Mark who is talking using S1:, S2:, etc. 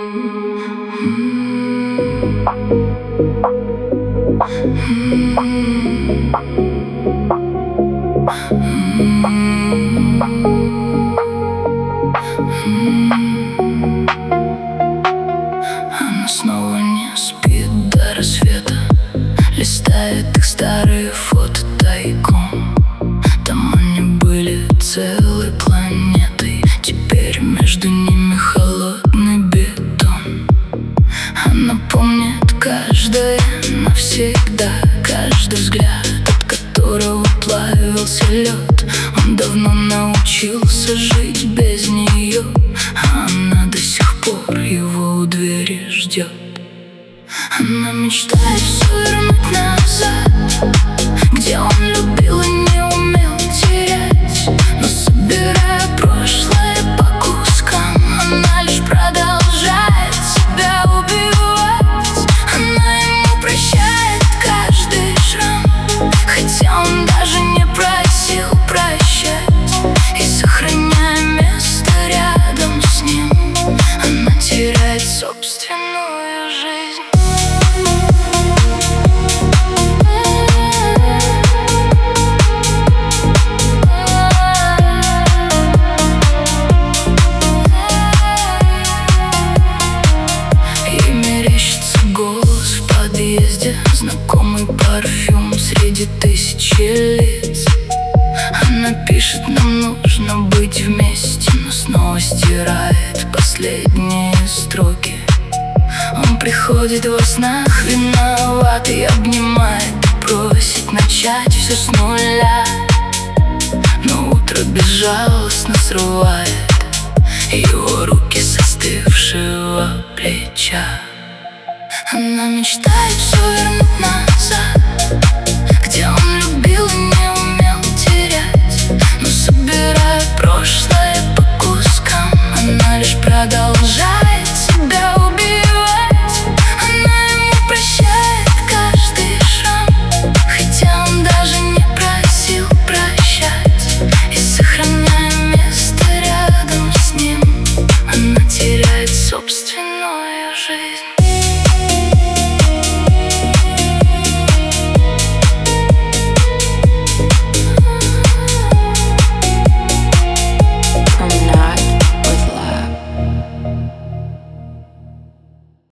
S1: Она снова не спит до рассвета, листает их старые фото тайком. Там они были целой планетой, теперь между ними холодный бетон. Она помнит каждое навсегда, каждый взгляд, от которого плавился лед. Он давно научился жить без нее, а она до сих пор его у двери ждет. Она мечтает все вернуть назад, где он любил и не умел терять. Но собирая прошлое по кускам, она лишь продолжает себя убивать. Она ему прощает каждый шрам, хотя он даже не просил прощать. И сохраняя место рядом с ним, она теряет собственную жизнь. Голос в подъезде, знакомый парфюм среди тысячи лиц. Она пишет: нам нужно быть вместе, но снова стирает последние строки. Он приходит во снах виноватый, обнимает и просит начать все с нуля. Но утро безжалостно срывает его руки с остывшего плеча. Она мечтает все вернуть назад,